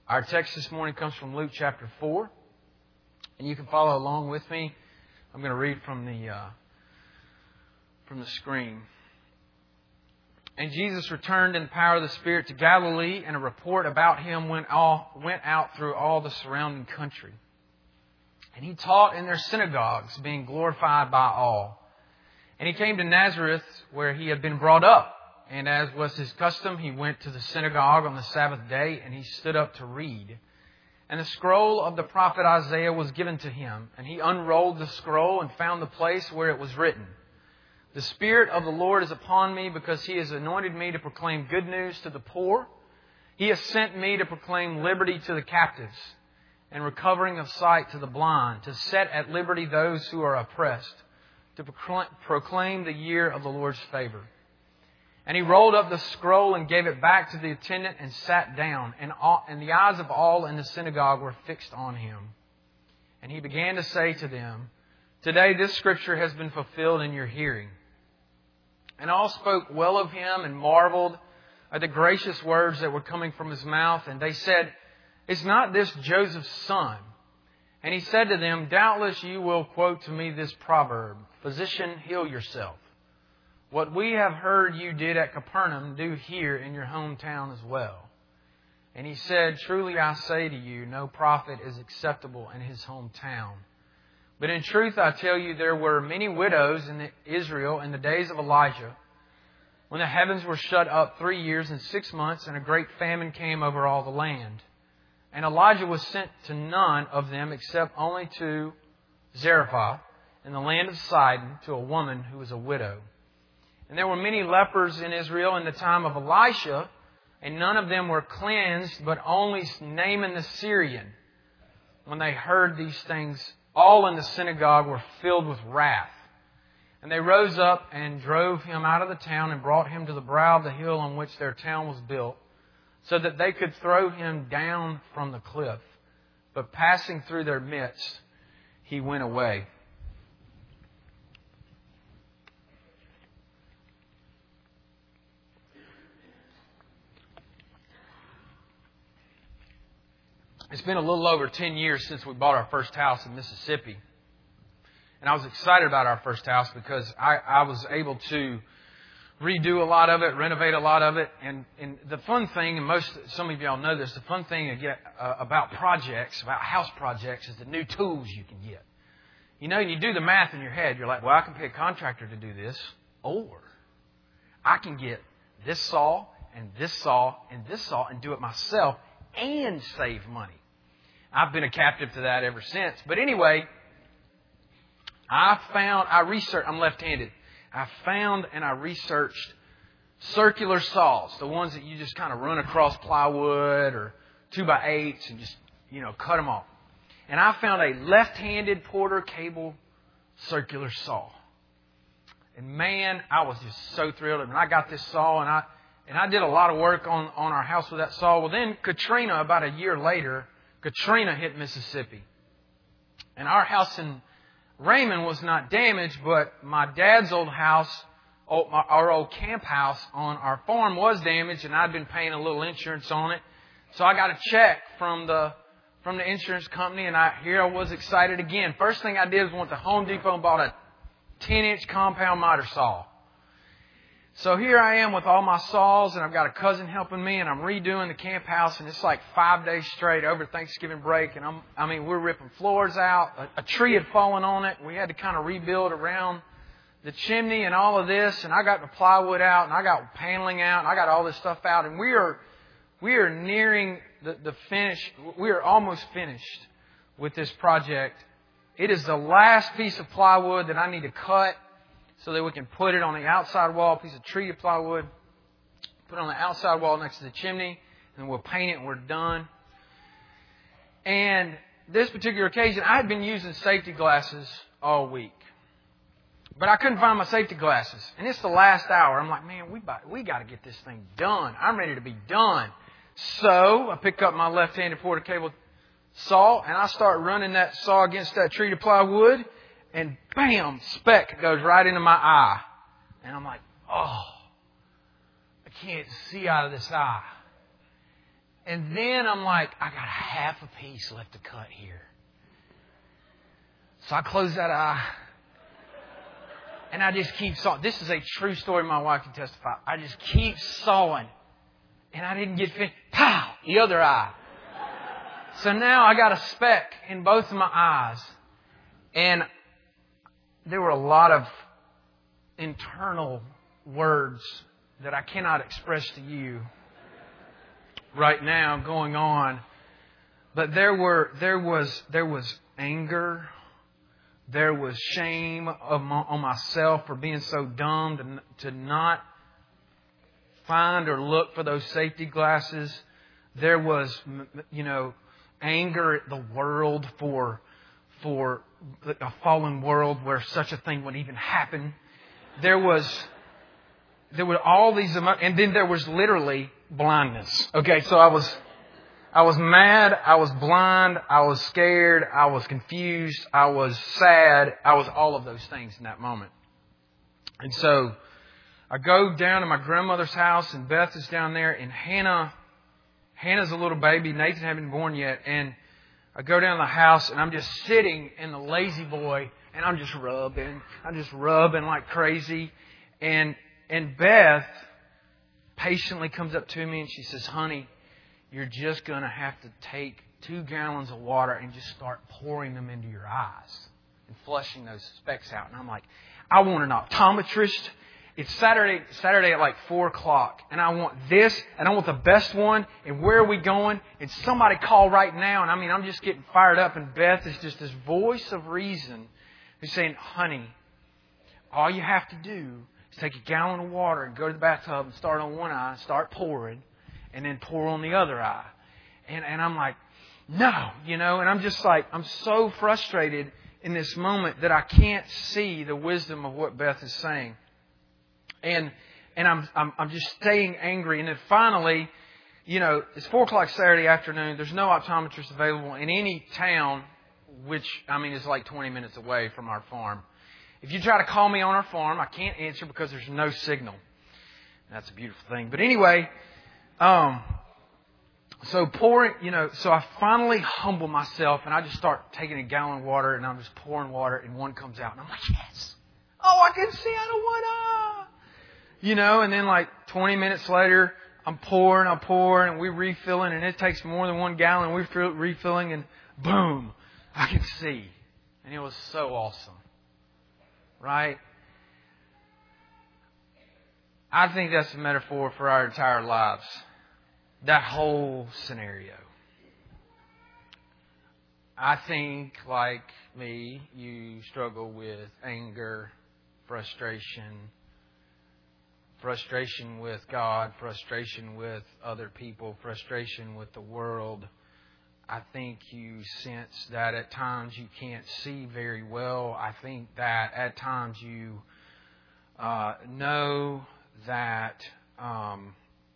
Our text this morning comes from Luke chapter 4, and you can follow along with me. I'm going to read from the screen. And Jesus returned in the power of the Spirit to Galilee, and a report about Him went out through all the surrounding country. And He taught in their synagogues, being glorified by all. And He came to Nazareth, where He had been brought up. And as was His custom, He went to the synagogue on the Sabbath day, and He stood up to read. And the scroll of the prophet Isaiah was given to Him. And He unrolled the scroll and found the place where it was written, "The Spirit of the Lord is upon me, because He has anointed me to proclaim good news to the poor. He has sent me to proclaim liberty to the captives, and recovering of sight to the blind, to set at liberty those who are oppressed, to proclaim the year of the Lord's favor." And He rolled up the scroll and gave it back to the attendant and sat down. And the eyes of all in the synagogue were fixed on Him. And He began to say to them, "Today this scripture has been fulfilled in your hearing." And all spoke well of Him and marveled at the gracious words that were coming from His mouth. And they said, "Is not this Joseph's son?" And He said to them, "Doubtless you will quote to me this proverb, 'Physician, heal yourself. What we have heard you did at Capernaum, do here in your hometown as well." And He said, "Truly I say to you, no prophet is acceptable in his hometown. But in truth I tell you, there were many widows in Israel in the days of Elijah, when the heavens were shut up 3 years and 6 months, and a great famine came over all the land. And Elijah was sent to none of them except only to Zarephath in the land of Sidon, to a woman who was a widow. And there were many lepers in Israel in the time of Elisha, and none of them were cleansed, but only Naaman the Syrian. When they heard these things, all in the synagogue were filled with wrath. And they rose up and drove him out of the town and brought him to the brow of the hill on which their town was built, so that they could throw him down from the cliff. But passing through their midst, He went away. It's been a little over 10 years since we bought our first house in Mississippi. And I was excited about our first house because I was able to redo a lot of it, renovate a lot of it. And the fun thing, and some of y'all know this, the fun thing about house projects, is the new tools you can get. You know, you do the math in your head. You're like, well, I can pay a contractor to do this, or I can get this saw and this saw and this saw and do it myself and save money. I've been a captive to that ever since. But anyway, I'm left-handed. I found and I researched circular saws, the ones that you just kind of run across plywood or 2x8s and just, cut them off. And I found a left-handed Porter cable circular saw. And man, I was just so thrilled. And I got this saw, and I did a lot of work on our house with that saw. Well, then Katrina, about a year later, Katrina hit Mississippi. And our house in Raymond was not damaged, but my dad's old house, our old camp house on our farm, was damaged, and I'd been paying a little insurance on it. So I got a check from the insurance company, and here I was excited again. First thing I did was went to Home Depot and bought a 10-inch compound miter saw. So here I am with all my saws, and I've got a cousin helping me, and I'm redoing the camp house, and it's like 5 days straight over Thanksgiving break, and we're ripping floors out. A tree had fallen on it. We had to kind of rebuild around the chimney and all of this, and I got the plywood out, and I got paneling out, and I got all this stuff out, and we are nearing the finish. We are almost finished with this project. It is the last piece of plywood that I need to cut, so that we can put it on the outside wall, a piece of treated plywood, put it on the outside wall next to the chimney, and we'll paint it and we're done. And this particular occasion, I had been using safety glasses all week. But I couldn't find my safety glasses. And it's the last hour. I'm like, man, we got to get this thing done. I'm ready to be done. So I pick up my left-handed Porter cable saw, and I start running that saw against that treated plywood. And bam, speck goes right into my eye. And I'm like, oh, I can't see out of this eye. And then I'm like, I got half a piece left to cut here. So I close that eye. And I just keep sawing. This is a true story. My wife can testify. I just keep sawing. And I didn't get finished. Pow! The other eye. So now I got a speck in both of my eyes. And there were a lot of internal words that I cannot express to you right now going on. But there was anger. There was shame on myself for being so dumb to not find or look for those safety glasses. There was, anger at the world for a fallen world where such a thing would even happen. There were all these emotions, and then there was literally blindness. Okay, so I was mad, I was blind, I was scared, I was confused, I was sad, I was all of those things in that moment. And so I go down to my grandmother's house, and Beth is down there, and Hannah's a little baby. Nathan hadn't been born yet. And I go down to the house, and I'm just sitting in the lazy boy, and I'm just rubbing like crazy. And Beth patiently comes up to me, and she says, "Honey, you're just going to have to take 2 gallons of water and just start pouring them into your eyes and flushing those specks out." And I'm like, I want an optometrist. It's Saturday at like 4 o'clock. And I want this, and I want the best one. And where are we going? And somebody call right now. And I'm just getting fired up. And Beth is just this voice of reason who's saying, "Honey, all you have to do is take a gallon of water and go to the bathtub and start on one eye, start pouring, and then pour on the other eye." And I'm like, no, and I'm just like, I'm so frustrated in this moment that I can't see the wisdom of what Beth is saying. And I'm just staying angry. And then finally, it's 4 o'clock Saturday afternoon. There's no optometrist available in any town, which, is like 20 minutes away from our farm. If you try to call me on our farm, I can't answer because there's no signal. That's a beautiful thing. But anyway, so I finally humble myself, and I just start taking a gallon of water, and I'm just pouring water, and one comes out, and I'm like, yes! Oh, I can see out of one eye! And then like 20 minutes later, I'm pouring, and we're refilling, and it takes more than 1 gallon. We're refilling, and boom, I can see. And it was so awesome. Right? I think that's a metaphor for our entire lives. That whole scenario. I think, like me, you struggle with anger, frustration with God, frustration with other people, frustration with the world. I think you sense that at times you can't see very well. I think that at times you know that, and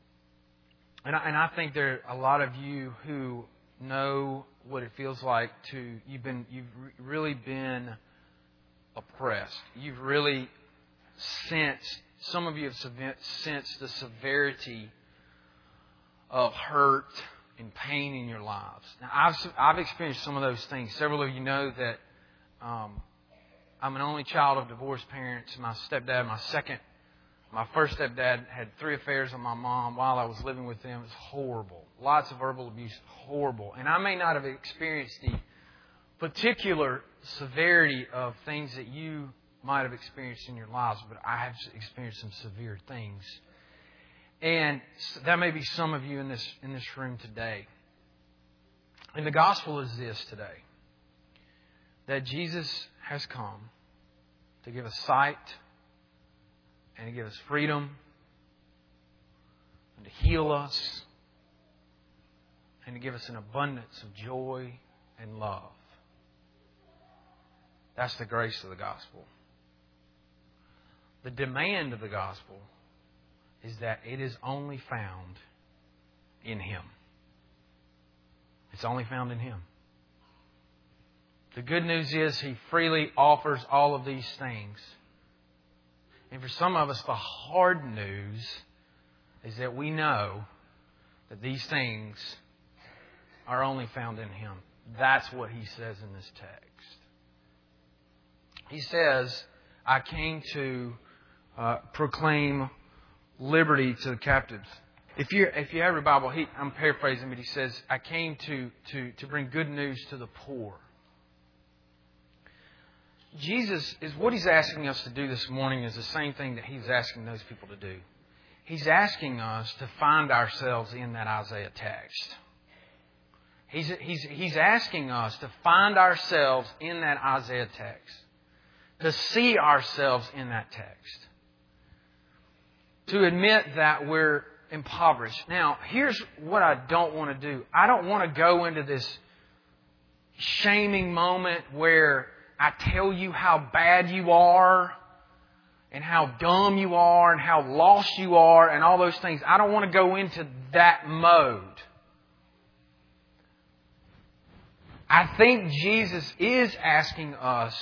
I think there are a lot of you who know what it feels like you've really been oppressed. You've really sensed. Some of you have sensed the severity of hurt and pain in your lives. Now, I've experienced some of those things. Several of you know that I'm an only child of divorced parents. My first stepdad had 3 affairs on my mom while I was living with them. It was horrible. Lots of verbal abuse. Horrible. And I may not have experienced the particular severity of things that you might have experienced in your lives, but I have experienced some severe things. And that may be some of you in this room today. And the gospel is this today. That Jesus has come to give us sight and to give us freedom and to heal us and to give us an abundance of joy and love. That's the grace of the gospel. The demand of the gospel is that it is only found in Him. It's only found in Him. The good news is He freely offers all of these things. And for some of us, the hard news is that we know that these things are only found in Him. That's what He says in this text. He says, I came to proclaim liberty to the captives. If you have your Bible, I'm paraphrasing, but he says, I came to bring good news to the poor. Jesus is what He's asking us to do this morning is the same thing that He's asking those people to do. He's asking us to find ourselves in that Isaiah text. He's asking us to find ourselves in that Isaiah text. To see ourselves in that text. To admit that we're impoverished. Now, here's what I don't want to do. I don't want to go into this shaming moment where I tell you how bad you are and how dumb you are and how lost you are and all those things. I don't want to go into that mode. I think Jesus is asking us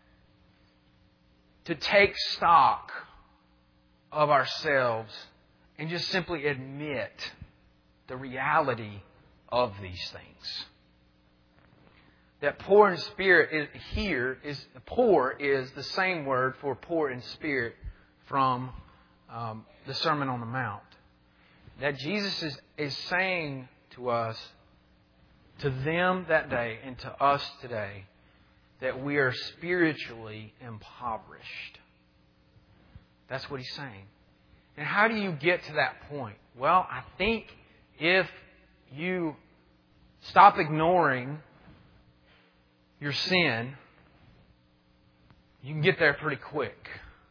to take stock of ourselves and just simply admit the reality of these things. That poor in spirit poor is the same word for poor in spirit from the Sermon on the Mount. That Jesus is saying to us, to them that day and to us today, that we are spiritually impoverished. That's what He's saying. And how do you get to that point? Well, I think if you stop ignoring your sin, you can get there pretty quick.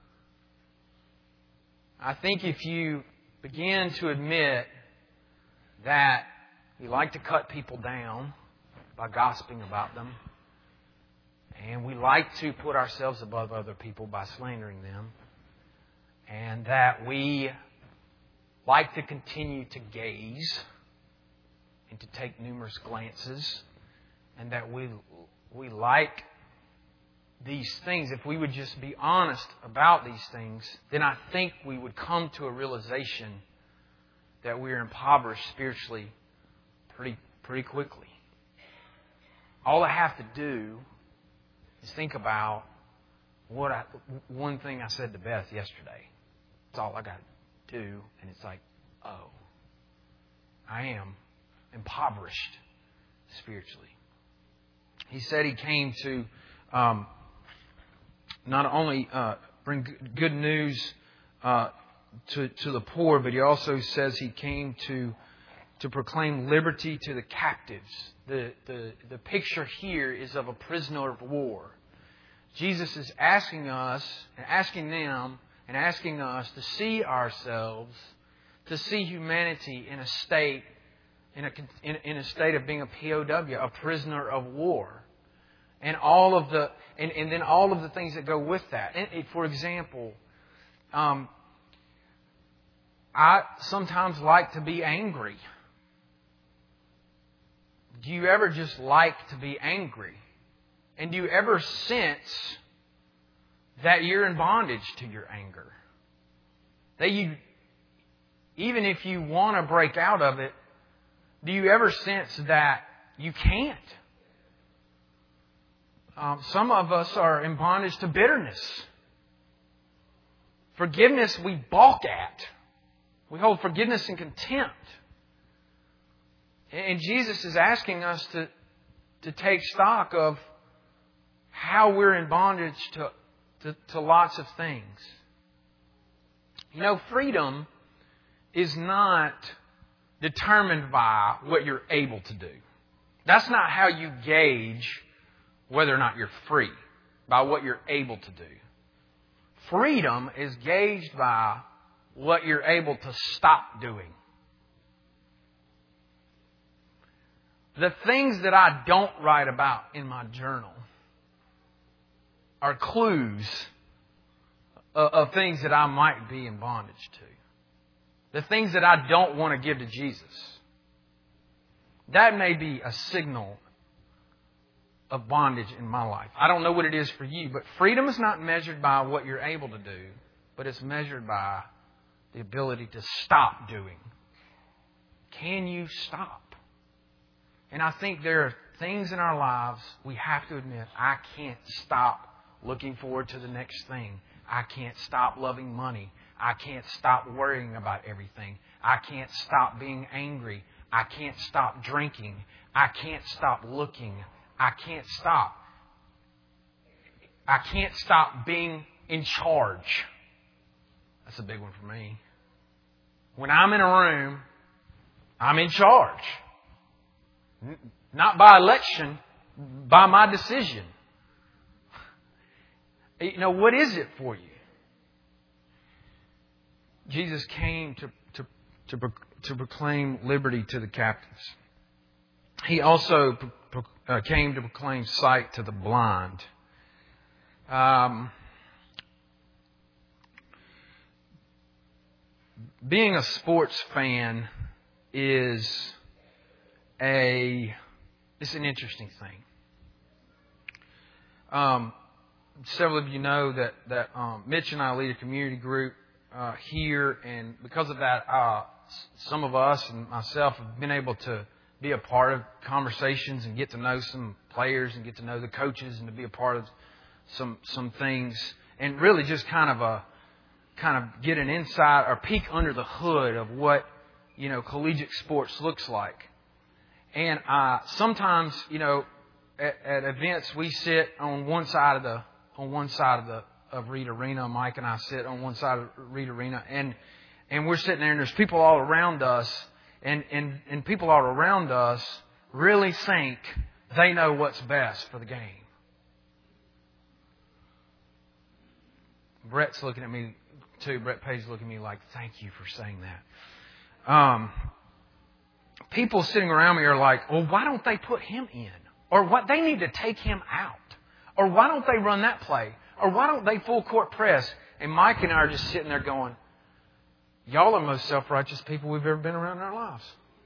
I think if you begin to admit that we like to cut people down by gossiping about them, and we like to put ourselves above other people by slandering them, and that we like to continue to gaze and to take numerous glances, and that we like these things, if we would just be honest about these things, then I think we would come to a realization that we are impoverished spiritually pretty quickly. All I have to do is think about one thing I said to Beth yesterday. That's all I got to do, and it's like, oh, I am impoverished spiritually. He said He came to not only bring good news to the poor, but He also says He came to proclaim liberty to the captives. The picture here is of a prisoner of war. Jesus is asking us, and asking them, and asking us to see ourselves, to see humanity in a state of being a POW, a prisoner of war, and all of the and then all of the things that go with that. For example, I sometimes like to be angry. Do you ever just like to be angry? And do you ever sense that you're in bondage to your anger? That you, even if you want to break out of it, do you ever sense that you can't? Some of us are in bondage to bitterness. Forgiveness we balk at. We hold forgiveness in contempt. And Jesus is asking us to take stock of how we're in bondage to lots of things. You know, freedom is not determined by what you're able to do. That's not how you gauge whether or not you're free, by what you're able to do. Freedom is gauged by what you're able to stop doing. The things that I don't write about in my journal are clues of things that I might be in bondage to. The things that I don't want to give to Jesus. That may be a signal of bondage in my life. I don't know what it is for you, but freedom is not measured by what you're able to do, but it's measured by the ability to stop doing. Can you stop? And I think there are things in our lives we have to admit, I can't stop looking forward to the next thing. I can't stop loving money. I can't stop worrying about everything. I can't stop being angry. I can't stop drinking. I can't stop looking. I can't stop. I can't stop being in charge. That's a big one for me. When I'm in a room, I'm in charge. Not by election, by my decision. You know, what is it for you? Jesus came to proclaim liberty to the captives. He also came to proclaim sight to the blind. Being a sports fan is it's an interesting thing. Several of you know that Mitch and I lead a community group here, and because of that, some of us and myself have been able to be a part of conversations and get to know some players and get to know the coaches and to be a part of some things, and really just kind of get an insight or peek under the hood of what, you know, collegiate sports looks like. And sometimes, you know, at events we sit on one side of Reed Arena. Mike and I sit on one side of Reed Arena, and we're sitting there, and there's people all around us, and people all around us really think they know what's best for the game. Brett's looking at me too. Brett Page looking at me like, "Thank you for saying that." People sitting around me are like, "Well, why don't they put him in? Or what? They need to take him out. Or why don't they run that play? Or why don't they full court press?" And Mike and I are just sitting there going, "Y'all are the most self-righteous people we've ever been around in our lives.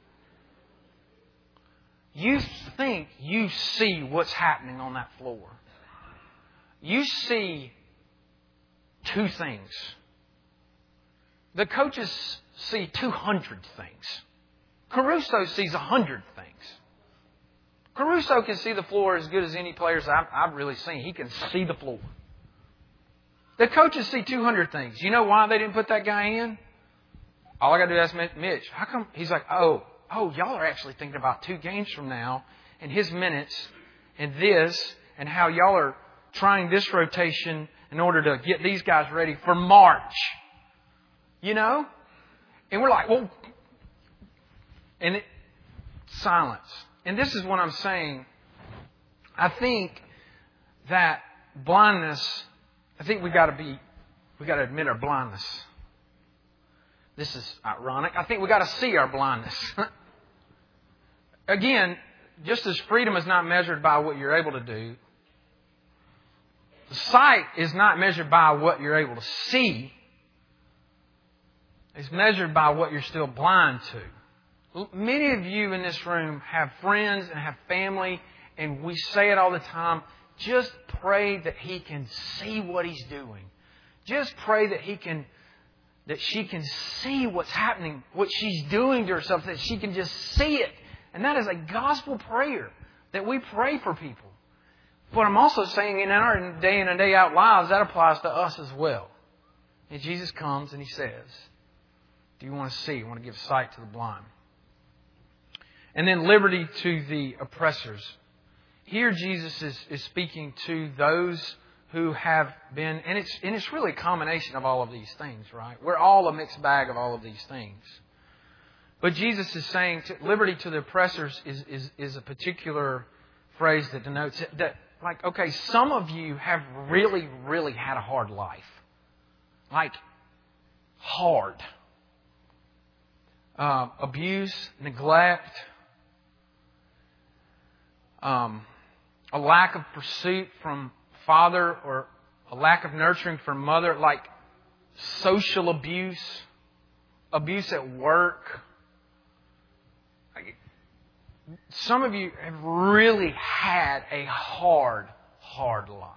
You think you see what's happening on that floor. You see two things. The coaches see 200 things. Caruso sees 100 things. Caruso can see the floor as good as any players I've really seen. He can see the floor. The coaches see 200 things. You know why they didn't put that guy in? All I got to do is ask Mitch. How come? He's like, oh, y'all are actually thinking about 2 games from now and his minutes and this and how y'all are trying this rotation in order to get these guys ready for March. You know? And we're like, well, silence. And this is what I'm saying. I think that blindness, we got to admit our blindness. This is ironic. I think we got to see our blindness. Again, just as freedom is not measured by what you're able to do, sight is not measured by what you're able to see. It's measured by what you're still blind to. Many of you in this room have friends and have family, and we say it all the time. Just pray that he can see what he's doing. Just pray that she can see what's happening, what she's doing to herself, that she can just see it. And that is a gospel prayer that we pray for people. But I'm also saying in our day in and day out lives, that applies to us as well. And Jesus comes and he says, do you want to see? You want to give sight to the blind? And then liberty to the oppressors. Here Jesus is speaking to those who have been, and it's really a combination of all of these things, right? We're all a mixed bag of all of these things. But Jesus is saying liberty to the oppressors is a particular phrase that denotes that, like, okay, some of you have really, really had a hard life. Like, hard. Abuse, neglect, a lack of pursuit from father or a lack of nurturing from mother, like social abuse, abuse at work. Some of you have really had a hard, hard life.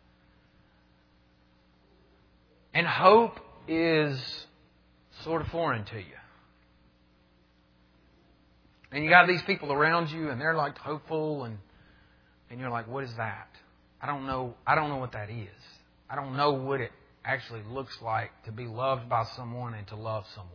And hope is sort of foreign to you. And you got these people around you and they're like hopeful and you're like, what is that? I don't know what that is. I don't know what it actually looks like to be loved by someone and to love someone.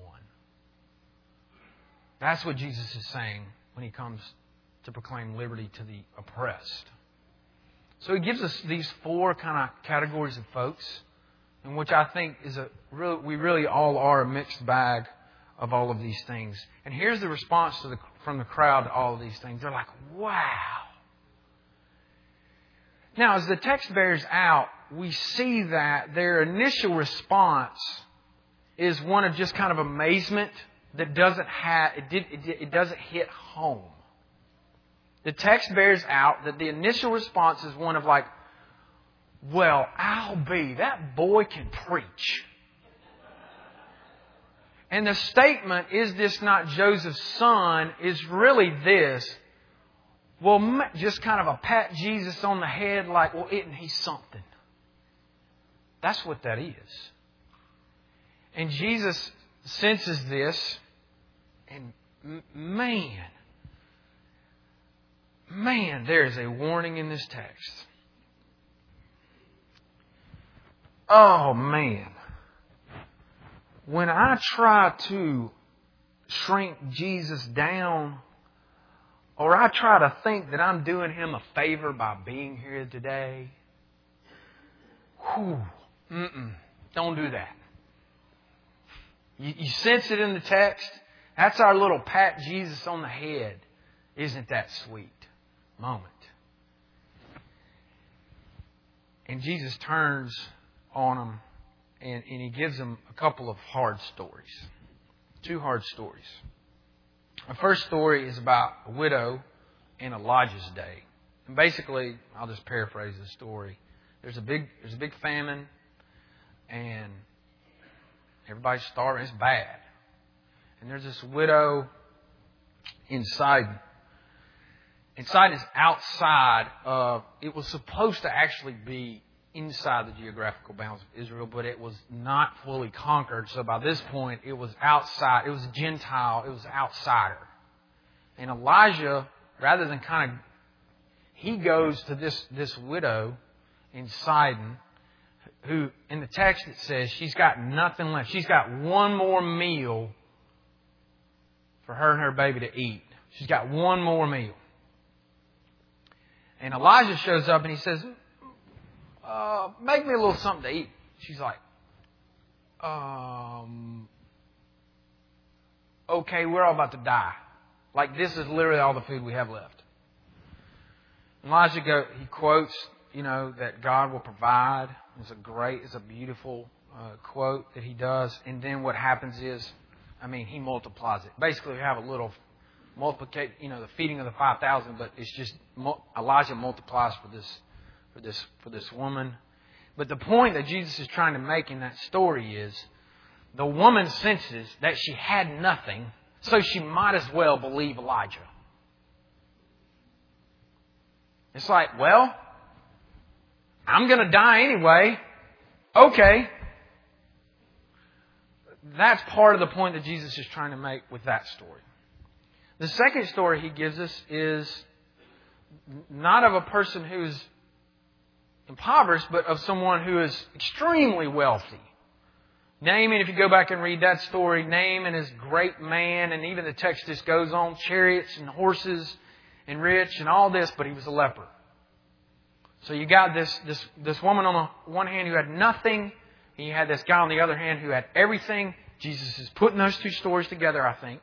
That's what Jesus is saying when He comes to proclaim liberty to the oppressed. So He gives us these four kind of categories of folks, in which I think we really all are a mixed bag of all of these things. And here's the response from the crowd to all of these things. They're like, wow. Now, as the text bears out, we see that their initial response is one of just kind of amazement that doesn't hit home. The text bears out that the initial response is one of like, well, that boy can preach. And the statement, is this not Joseph's son, is really this. Well, just kind of a pat Jesus on the head like, well, isn't he something? That's what that is. And Jesus senses this, and man, there is a warning in this text. Oh, man. When I try to shrink Jesus down, or I try to think that I'm doing Him a favor by being here today, don't do that. You sense it in the text. That's our little pat Jesus on the head. Isn't that sweet moment? And Jesus turns on them and He gives them a couple of hard stories. Two hard stories. The first story is about a widow in Elijah's day. And basically, I'll just paraphrase the story. There's a big famine, and everybody's starving. It's bad. And there's this widow in Sidon. And Sidon is outside of, it was supposed to actually be inside the geographical bounds of Israel, but it was not fully conquered. So by this point, it was outside. It was a Gentile. It was an outsider. And Elijah, rather than he goes to this widow in Sidon, who in the text it says she's got nothing left. She's got one more meal for her and her baby to eat. She's got one more meal. And Elijah shows up and he says, make me a little something to eat. She's like, okay, we're all about to die. Like, this is literally all the food we have left. Elijah he quotes, that God will provide. It's a beautiful quote that he does. And then what happens is, he multiplies it. Basically, we have a little multiplication, the feeding of the 5,000, but it's just Elijah multiplies for this woman. But the point that Jesus is trying to make in that story is the woman senses that she had nothing, so she might as well believe Elijah. It's like, well, I'm going to die anyway. Okay. That's part of the point that Jesus is trying to make with that story. The second story He gives us is not of a person who's impoverished, but of someone who is extremely wealthy. Naaman, if you go back and read that story, Naaman is a great man, and even the text just goes on, chariots and horses and rich and all this, but he was a leper. So you got this woman on the one hand who had nothing, and you had this guy on the other hand who had everything. Jesus is putting those two stories together, I think.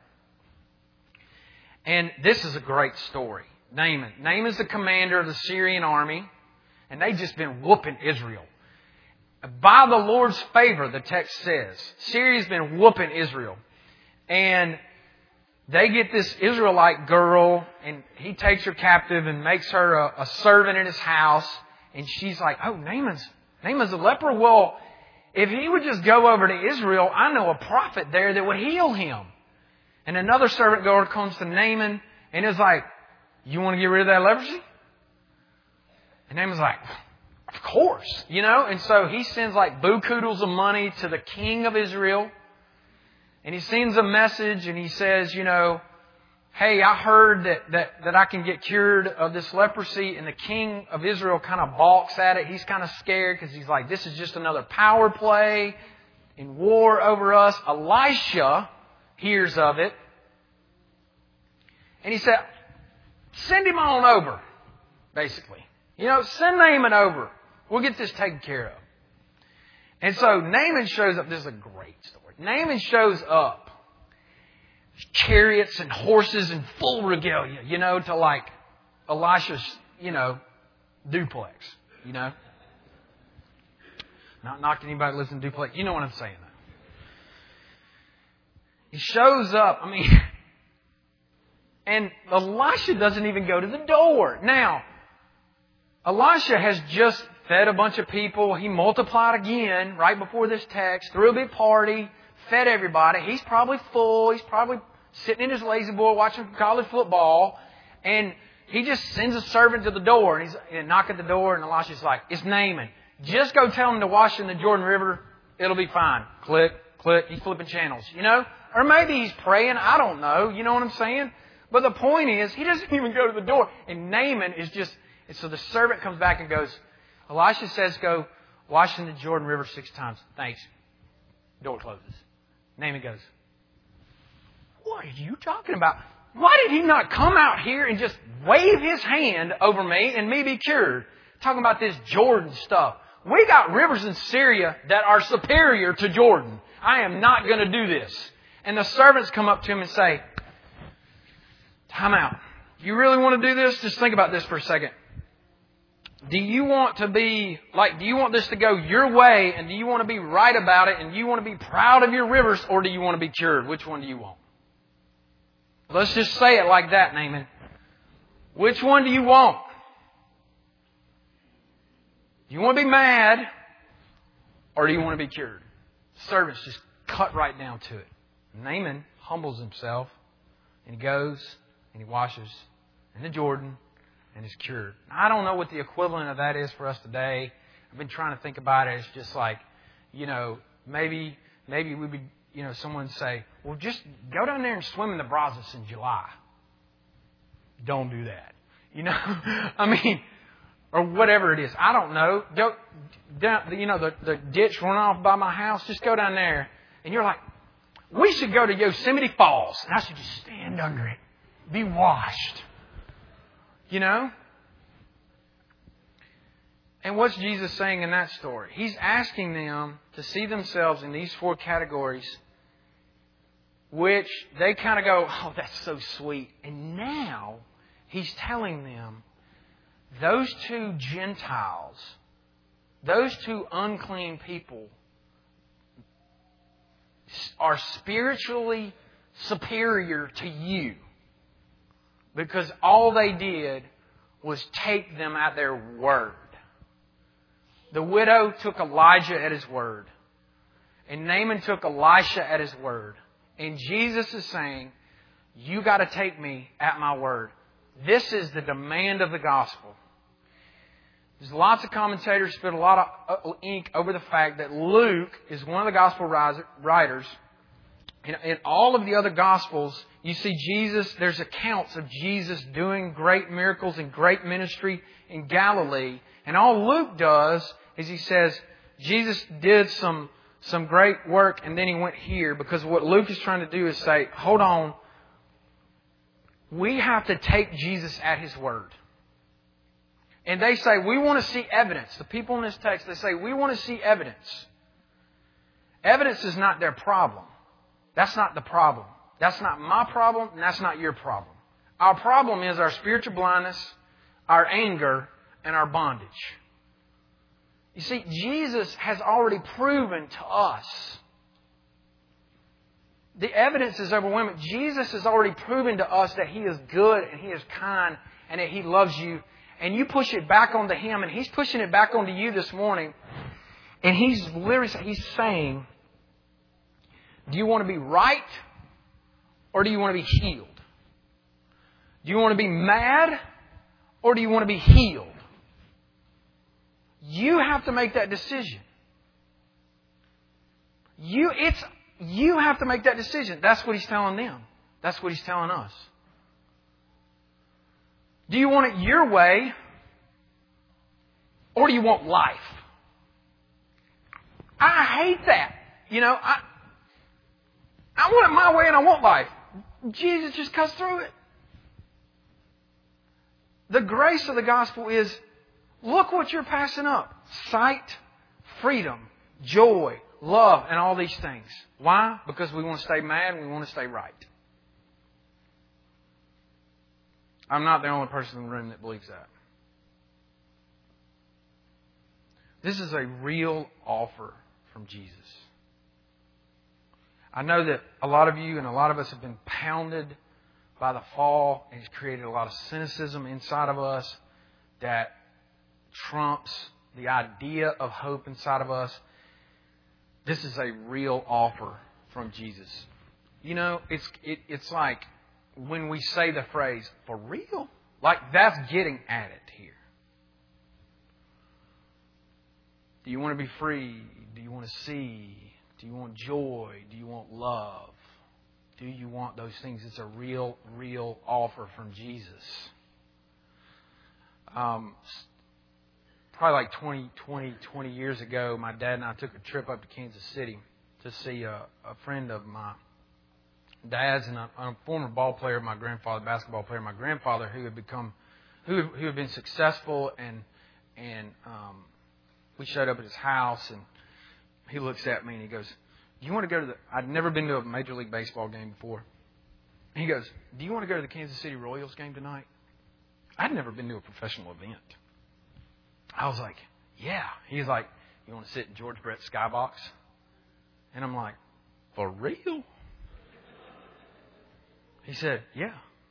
And this is a great story. Naaman. Naaman's the commander of the Syrian army, and they've just been whooping Israel. By the Lord's favor, the text says, Syria's been whooping Israel. And they get this Israelite girl, and he takes her captive and makes her a servant in his house. And she's like, oh, Naaman's a leper? Well, if he would just go over to Israel, I know a prophet there that would heal him. And another servant girl comes to Naaman and is like, you want to get rid of that leprosy? And Naaman's like, of course, And so he sends like buku-doodles of money to the king of Israel. And he sends a message and he says, hey, I heard that I can get cured of this leprosy. And the king of Israel kind of balks at it. He's kind of scared because he's like, this is just another power play in war over us. Elisha hears of it. And he said, send him on over, basically. Send Naaman over. We'll get this taken care of. And so Naaman shows up. This is a great story. Naaman shows up. Chariots and horses and full regalia, to like Elisha's, duplex, Not knocking anybody that lives in duplex. You know what I'm saying, though. He shows up, and Elisha doesn't even go to the door. Now, Elisha has just fed a bunch of people. He multiplied again right before this text, threw a big party, fed everybody. He's probably full. He's probably sitting in his lazy boy watching college football. And he just sends a servant to the door. And he's knock at the door. And Elisha's like, it's Naaman. Just go tell him to wash in the Jordan River. It'll be fine. Click, click. He's flipping channels, Or maybe he's praying. I don't know. You know what I'm saying? But the point is, he doesn't even go to the door. And Naaman is just... And so the servant comes back and goes, Elisha says, go wash in the Jordan River 6 times. Thanks. Door closes. Naaman goes, what are you talking about? Why did he not come out here and just wave his hand over me and me be cured? Talking about this Jordan stuff. We got rivers in Syria that are superior to Jordan. I am not going to do this. And the servants come up to him and say, time out. You really want to do this? Just think about this for a second. Do you want this to go your way, and do you want to be right about it, and do you want to be proud of your rivers, or do you want to be cured? Which one do you want? Let's just say it like that, Naaman. Which one do you want? Do you want to be mad, or do you want to be cured? Servants just cut right down to it. Naaman humbles himself, and he goes, and he washes in the Jordan, and is cured. I don't know what the equivalent of that is for us today. I've been trying to think about it. It's just like, maybe we would, someone say, well, just go down there and swim in the Brazos in July. Don't do that. Or whatever it is. I don't know. Go down, the ditch running off by my house. Just go down there. And you're like, we should go to Yosemite Falls. And I should just stand under it. Be washed. And what's Jesus saying in that story? He's asking them to see themselves in these 4 categories, which they kind of go, oh, that's so sweet. And now He's telling them, those 2 Gentiles, those 2 unclean people are spiritually superior to you. Because all they did was take them at their word. The widow took Elijah at his word. And Naaman took Elisha at his word. And Jesus is saying, you got to take me at my word. This is the demand of the gospel. There's lots of commentators spit a lot of ink over the fact that Luke is one of the gospel writers. In all of the other Gospels, you see Jesus, there's accounts of Jesus doing great miracles and great ministry in Galilee. And all Luke does is he says, Jesus did some great work and then He went here. Because what Luke is trying to do is say, hold on, we have to take Jesus at His word. And they say, we want to see evidence. The people in this text, they say, we want to see evidence. Evidence is not their problem. That's not the problem. That's not my problem, and that's not your problem. Our problem is our spiritual blindness, our anger, and our bondage. You see, Jesus has already proven to us. The evidence is overwhelming. Jesus has already proven to us that He is good and He is kind and that He loves you. And you push it back onto Him, and He's pushing it back onto you this morning. And He's saying, do you want to be right or do you want to be healed? Do you want to be mad or do you want to be healed? You have to make that decision. You have to make that decision. That's what He's telling them. That's what He's telling us. Do you want it your way? Or do you want life? I hate that. I want it my way and I want life. Jesus just cuts through it. The grace of the gospel is, look what you're passing up. Sight, freedom, joy, love, and all these things. Why? Because we want to stay mad and we want to stay right. I'm not the only person in the room that believes that. This is a real offer from Jesus. I know that a lot of you and a lot of us have been pounded by the fall, and it's created a lot of cynicism inside of us that trumps the idea of hope inside of us. This is a real offer from Jesus. It's like when we say the phrase, for real? Like that's getting at it here. Do you want to be free? Do you want to see? Do you want joy? Do you want love? Do you want those things? It's a real offer from Jesus. Probably like 20 years ago, my dad and I took a trip up to Kansas City to see a friend of my dad's and a former ball player of my grandfather, basketball player of my grandfather, who had been successful, and we showed up at his house, and he looks at me and he goes, "Do you want to go to I'd never been to a Major League Baseball game before. And he goes, "Do you want to go to the Kansas City Royals game tonight?" I'd never been to a professional event. I was like, "Yeah." He's like, "You want to sit in George Brett's skybox?" And I'm like, "For real?" He said, "Yeah."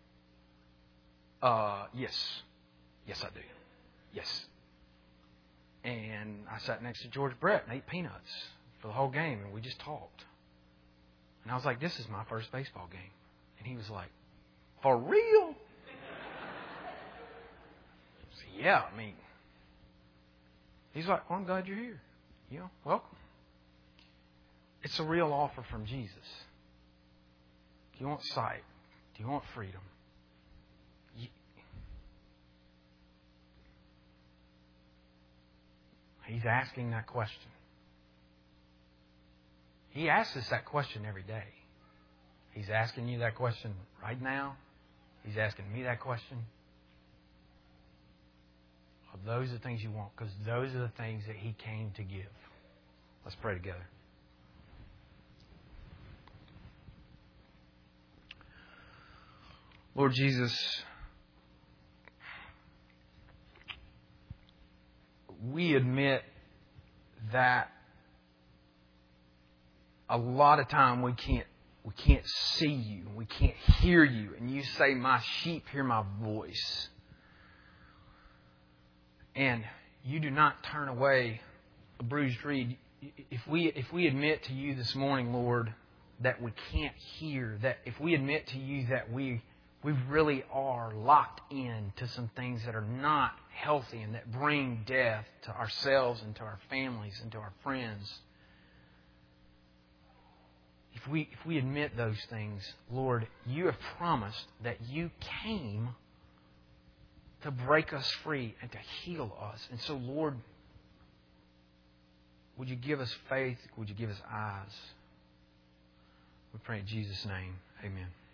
Yes. Yes, I do. Yes. And I sat next to George Brett and ate peanuts for the whole game, and we just talked. And I was like, "This is my first baseball game." And he was like, "For real?" I said, "Yeah, He's like, "Well, I'm glad you're here. Welcome." It's a real offer from Jesus. Do you want sight? Do you want freedom? He's asking that question. He asks us that question every day. He's asking you that question right now. He's asking me that question. Are those the things you want? Because those are the things that He came to give. Let's pray together. Lord Jesus, we admit that a lot of time we can't see you, we can't hear you, and you say, "My sheep hear my voice." And you do not turn away a bruised reed. If we admit to you this morning, Lord, that we can't hear, that if we admit to you that we really are locked in to some things that are not healthy and that bring death to ourselves and to our families and to our friends, if we admit those things, Lord, you have promised that you came to break us free and to heal us. And so, Lord, would you give us faith? Would you give us eyes? We pray in Jesus' name. Amen.